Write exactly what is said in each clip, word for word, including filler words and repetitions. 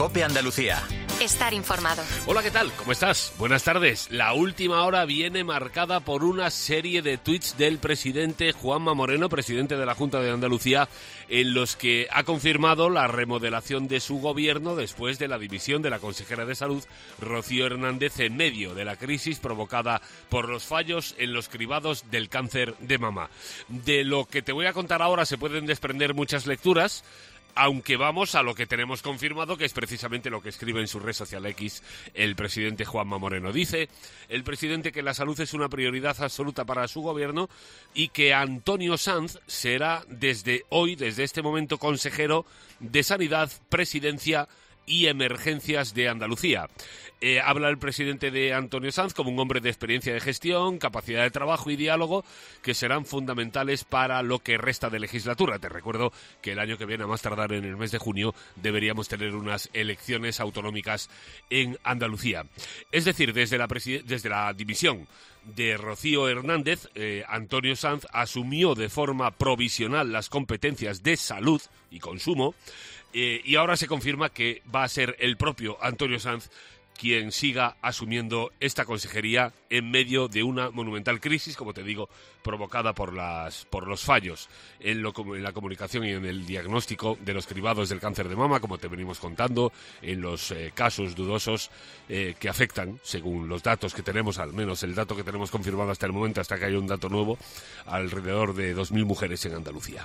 COPE Andalucía. Estar informado. Hola, ¿qué tal? ¿Cómo estás? Buenas tardes. La última hora viene marcada por una serie de tuits del presidente Juanma Moreno, presidente de la Junta de Andalucía, en los que ha confirmado la remodelación de su gobierno después de la dimisión de la consejera de Salud, Rocío Hernández, en medio de la crisis provocada por los fallos en los cribados del cáncer de mama. De lo que te voy a contar ahora se pueden desprender muchas lecturas, aunque vamos a lo que tenemos confirmado, que es precisamente lo que escribe en su red social X el presidente Juanma Moreno. Dice el presidente que la salud es una prioridad absoluta para su gobierno y que Antonio Sanz será desde hoy, desde este momento, consejero de Sanidad, Presidencia y Emergencias de Andalucía. Eh, habla el presidente de Antonio Sanz como un hombre de experiencia de gestión, capacidad de trabajo y diálogo que serán fundamentales para lo que resta de legislatura. Te recuerdo que el año que viene, a más tardar en el mes de junio, deberíamos tener unas elecciones autonómicas en Andalucía. Es decir, desde la, preside- desde la dimisión de Rocío Hernández, eh, Antonio Sanz asumió de forma provisional las competencias de salud y consumo, eh, y ahora se confirma que va a ser el propio Antonio Sanz quien siga asumiendo esta consejería en medio de una monumental crisis, como te digo, provocada por las por los fallos en, lo, en la comunicación y en el diagnóstico de los cribados del cáncer de mama, como te venimos contando, en los eh, casos dudosos eh, que afectan, según los datos que tenemos, al menos el dato que tenemos confirmado hasta el momento, hasta que haya un dato nuevo, alrededor de dos mil mujeres en Andalucía.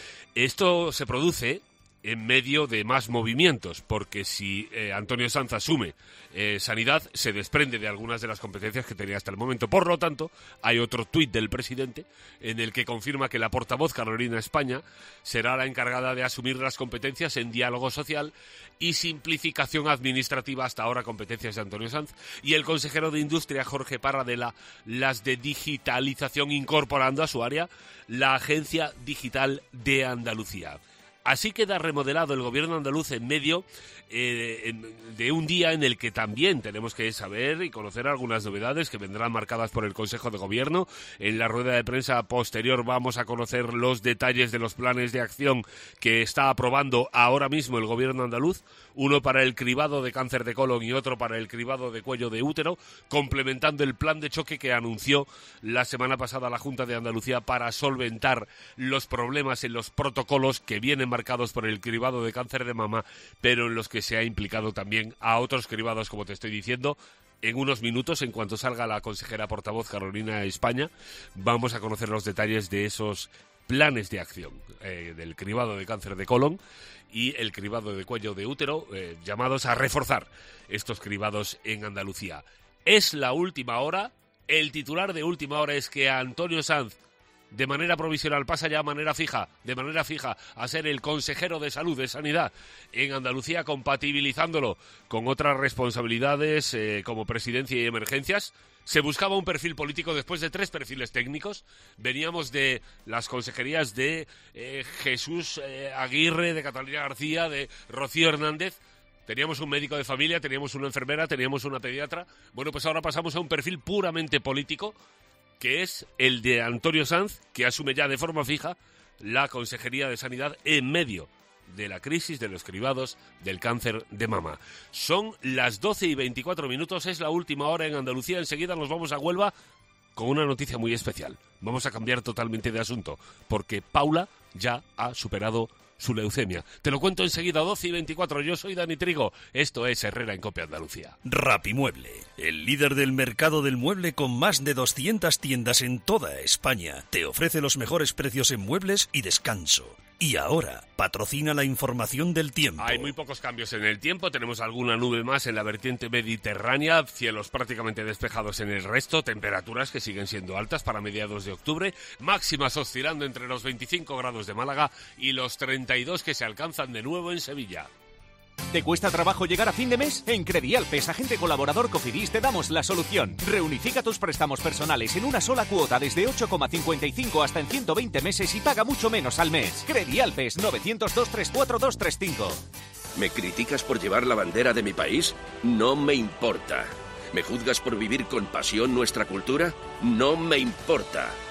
Esto se produce en medio de más movimientos, porque si eh, Antonio Sanz asume eh, Sanidad, se desprende de algunas de las competencias que tenía hasta el momento. Por lo tanto, hay otro tuit del presidente en el que confirma que la portavoz Carolina España será la encargada de asumir las competencias en diálogo social y simplificación administrativa, hasta ahora competencias de Antonio Sanz, y el consejero de Industria, Jorge Parradela, las de digitalización, incorporando a su área la Agencia Digital de Andalucía. Así queda remodelado el gobierno andaluz en medio eh, en, de un día en el que también tenemos que saber y conocer algunas novedades que vendrán marcadas por el Consejo de Gobierno. En la rueda de prensa posterior vamos a conocer los detalles de los planes de acción que está aprobando ahora mismo el gobierno andaluz, uno para el cribado de cáncer de colon y otro para el cribado de cuello de útero, complementando el plan de choque que anunció la semana pasada la Junta de Andalucía para solventar los problemas en los protocolos que vienen marcados por el cribado de cáncer de mama, pero en los que se ha implicado también a otros cribados, como te estoy diciendo. En unos minutos, en cuanto salga la consejera portavoz Carolina España, vamos a conocer los detalles de esos planes de acción eh, del cribado de cáncer de colon y el cribado de cuello de útero, eh, llamados a reforzar estos cribados en Andalucía. Es la última hora. El titular de última hora es que Antonio Sanz, de manera provisional, pasa ya a manera fija, de manera fija, a ser el consejero de Salud, de Sanidad en Andalucía, compatibilizándolo con otras responsabilidades eh, como Presidencia y Emergencias. Se buscaba un perfil político después de tres perfiles técnicos. Veníamos de las consejerías de eh, Jesús eh, Aguirre, de Catalina García, de Rocío Hernández. Teníamos un médico de familia, teníamos una enfermera, teníamos una pediatra. Bueno, pues ahora pasamos a un perfil puramente político, que es el de Antonio Sanz, que asume ya de forma fija la Consejería de Sanidad en medio de la crisis de los cribados del cáncer de mama. Son las doce y veinticuatro minutos, es la última hora en Andalucía. Enseguida nos vamos a Huelva con una noticia muy especial. Vamos a cambiar totalmente de asunto, porque Paula ya ha superado su leucemia. Te lo cuento enseguida, doce y veinticuatro. Yo soy Dani Trigo. Esto es Herrera en COPE Andalucía. Rapimueble, el líder del mercado del mueble con más de doscientas tiendas en toda España, te ofrece los mejores precios en muebles y descanso. Y ahora, patrocina la información del tiempo. Hay muy pocos cambios en el tiempo. Tenemos alguna nube más en la vertiente mediterránea, cielos prácticamente despejados en el resto, temperaturas que siguen siendo altas para mediados de octubre, máximas oscilando entre los veinticinco grados de Málaga y los treinta y dos que se alcanzan de nuevo en Sevilla. ¿Te cuesta trabajo llegar a fin de mes? En Credialpes, agente colaborador Cofidis, te damos la solución. Reunifica tus préstamos personales en una sola cuota desde ocho coma cincuenta y cinco hasta en ciento veinte meses y paga mucho menos al mes. Credialpes, nueve cero dos, tres tres cuatro, dos tres cinco. ¿Me criticas por llevar la bandera de mi país? No me importa. ¿Me juzgas por vivir con pasión nuestra cultura? No me importa.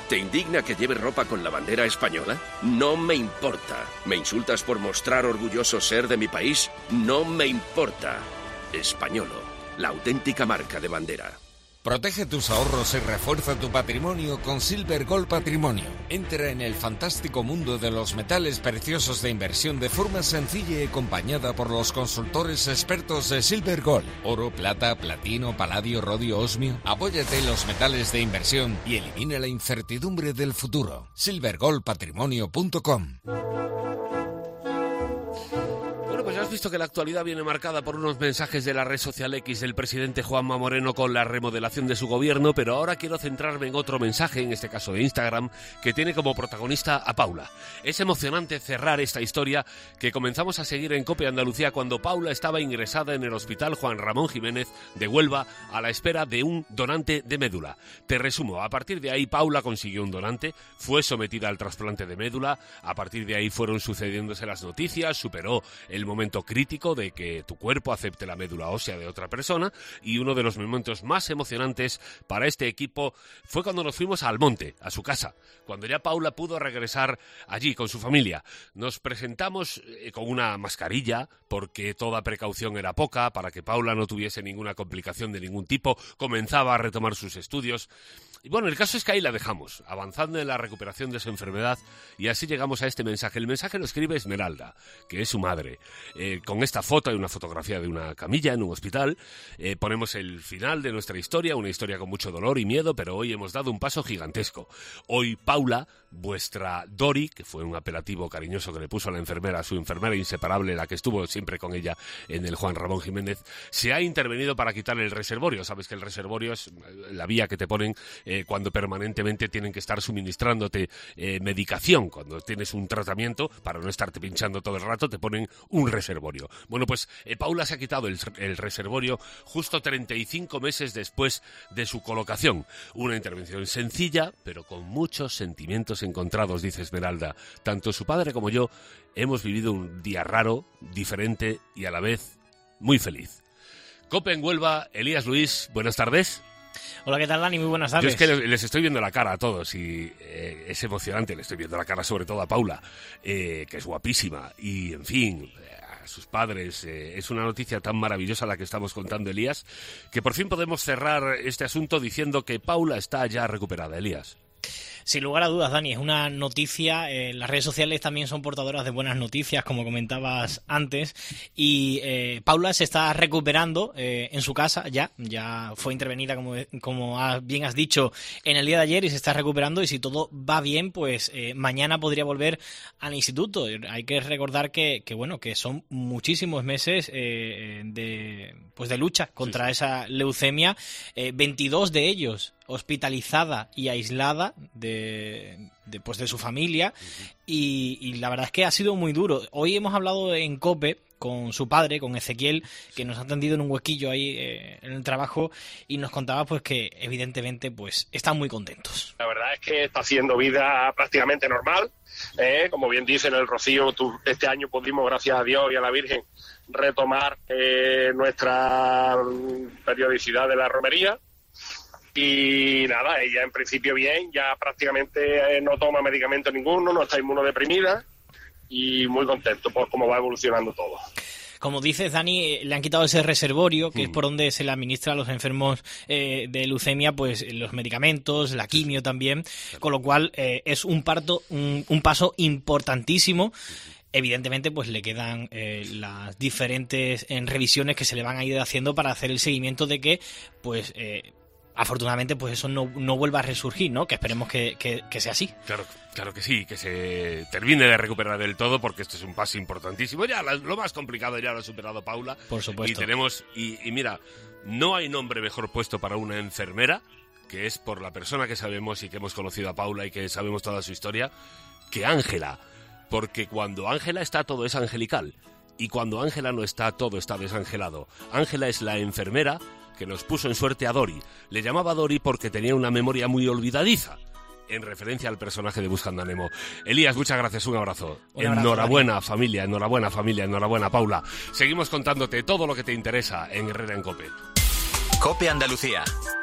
¿Te indigna que lleve ropa con la bandera española? No me importa. ¿Me insultas por mostrar orgulloso ser de mi país? No me importa. Españolo, la auténtica marca de bandera. Protege tus ahorros y refuerza tu patrimonio con Silver Gold Patrimonio. Entra en el fantástico mundo de los metales preciosos de inversión de forma sencilla y acompañada por los consultores expertos de Silver Gold. Oro, plata, platino, paladio, rodio, osmio. Apóyate en los metales de inversión y elimina la incertidumbre del futuro. silver gold patrimonio punto com. Has visto que la actualidad viene marcada por unos mensajes de la red social X del presidente Juanma Moreno con la remodelación de su gobierno, pero ahora quiero centrarme en otro mensaje, en este caso de Instagram, que tiene como protagonista a Paula. Es emocionante cerrar esta historia que comenzamos a seguir en COPE Andalucía cuando Paula estaba ingresada en el Hospital Juan Ramón Jiménez de Huelva a la espera de un donante de médula. Te resumo, a partir de ahí Paula consiguió un donante, fue sometida al trasplante de médula, a partir de ahí fueron sucediéndose las noticias, superó el momento crítico de que tu cuerpo acepte la médula ósea de otra persona, y uno de los momentos más emocionantes para este equipo fue cuando nos fuimos al monte, a su casa, cuando ya Paula pudo regresar allí con su familia. Nos presentamos eh, con una mascarilla porque toda precaución era poca para que Paula no tuviese ninguna complicación de ningún tipo, comenzaba a retomar sus estudios. Y bueno, el caso es que ahí la dejamos, avanzando en la recuperación de su enfermedad, y así llegamos a este mensaje. El mensaje lo escribe Esmeralda, que es su madre. Eh, con esta foto, hay una fotografía de una camilla en un hospital, eh, ponemos el final de nuestra historia, una historia con mucho dolor y miedo, pero hoy hemos dado un paso gigantesco. Hoy Paula, vuestra Dori, que fue un apelativo cariñoso que le puso a la enfermera, su enfermera inseparable, la que estuvo siempre con ella en el Juan Ramón Jiménez, se ha intervenido para quitarle el reservorio. Sabes que el reservorio es la vía que te ponen eh, cuando permanentemente tienen que estar suministrándote eh, medicación. Cuando tienes un tratamiento, para no estarte pinchando todo el rato, te ponen un reservorio. Bueno, pues eh, Paula se ha quitado el, el reservorio justo treinta y cinco meses después de su colocación. Una intervención sencilla, pero con muchos sentimientos encontrados, dice Esmeralda. Tanto su padre como yo hemos vivido un día raro, diferente y a la vez muy feliz. COPE en Huelva, Elías Luis, buenas tardes. Hola, ¿qué tal, Dani? Muy buenas tardes. Yo es que les estoy viendo la cara a todos y eh, es emocionante. Le estoy viendo la cara sobre todo a Paula, eh, que es guapísima y, en fin, a sus padres. Eh, es una noticia tan maravillosa la que estamos contando, Elías, que por fin podemos cerrar este asunto diciendo que Paula está ya recuperada, Elías. Sin lugar a dudas, Dani, es una noticia. Eh, las redes sociales también son portadoras de buenas noticias, como comentabas antes. Y eh, Paula se está recuperando eh, en su casa ya. Ya fue intervenida, como, como bien has dicho, en el día de ayer y se está recuperando. Y si todo va bien, pues eh, mañana podría volver al instituto. Hay que recordar que, que bueno, que son muchísimos meses eh, de, pues de lucha contra sí, sí. esa leucemia. Eh, veintidós de ellos hospitalizada y aislada de, de, pues de su familia, y, y la verdad es que ha sido muy duro. Hoy hemos hablado en COPE con su padre, con Ezequiel, que nos ha atendido en un huequillo ahí eh, en el trabajo, y nos contaba pues que evidentemente pues están muy contentos. La verdad es que está haciendo vida prácticamente normal, eh, como bien dice en el Rocío, tú, este año pudimos, gracias a Dios y a la Virgen, retomar eh, nuestra periodicidad de la romería. Y nada, ella en principio bien, ya prácticamente eh, no toma medicamento ninguno, no está inmunodeprimida y muy contento por cómo va evolucionando todo. Como dices, Dani, le han quitado ese reservorio, que mm. es por donde se le administra a los enfermos eh, de leucemia, pues los medicamentos, la quimio también, con lo cual eh, es un, parto, un, un paso importantísimo. Evidentemente, pues le quedan eh, las diferentes eh, revisiones que se le van a ir haciendo para hacer el seguimiento de que, pues... Eh, afortunadamente, pues eso no, no vuelva a resurgir, ¿no? Que esperemos que, que, que sea así. Claro, claro que sí, que se termine de recuperar del todo, porque esto es un paso importantísimo. Ya la, lo más complicado ya lo ha superado Paula. Por supuesto. Y tenemos, y, y mira, no hay nombre mejor puesto para una enfermera, que es por la persona que sabemos y que hemos conocido a Paula y que sabemos toda su historia, que Ángela. Porque cuando Ángela está, todo es angelical. Y cuando Ángela no está, todo está desangelado. Ángela es la enfermera que nos puso en suerte a Dori. Le llamaba Dori porque tenía una memoria muy olvidadiza, en referencia al personaje de Buscando a Nemo. Elías, muchas gracias, un abrazo. Un abrazo, enhorabuena, Dani. familia, enhorabuena, familia, enhorabuena, Paula. Seguimos contándote todo lo que te interesa en Herrera en COPE. COPE Andalucía.